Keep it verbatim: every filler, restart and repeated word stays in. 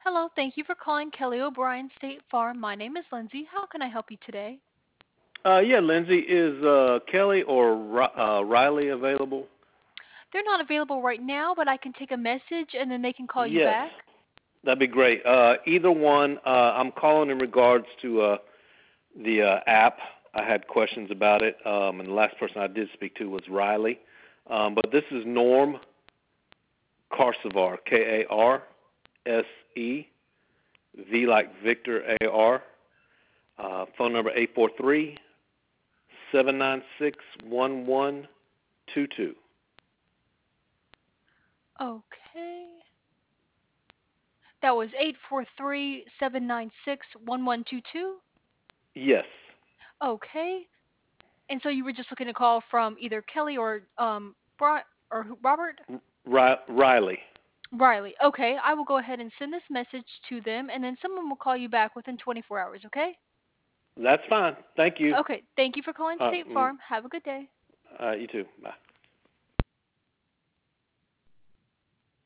Hello, thank you for calling Kelly O'Brien State Farm. My name is Lindsay. How can I help you today? Uh, yeah, Lindsay, is uh, Kelly or Ri- uh, Riley available? They're not available right now, but I can take a message and then they can call you Yes, back. that'd be great. Uh, either one. Uh, I'm calling in regards to uh, the uh, app. I had questions about it, um, and the last person I did speak to was Riley. Um, but this is Norm Karsevar, K A R S E V like Victor A R. Uh, phone number eight four three, seven nine six, one one two two. Okay. That was eight four three, seven nine six, one one two two. Yes, Okay. And so you were just looking to call from either Kelly or um Bri- or who- Robert? Ri- Riley. Riley. Okay, I will go ahead and send this message to them and then someone will call you back within twenty-four hours, okay? That's fine. Thank you. Okay, thank you for calling Uh, State mm, Farm. Have a good day. uh, you too. Bye.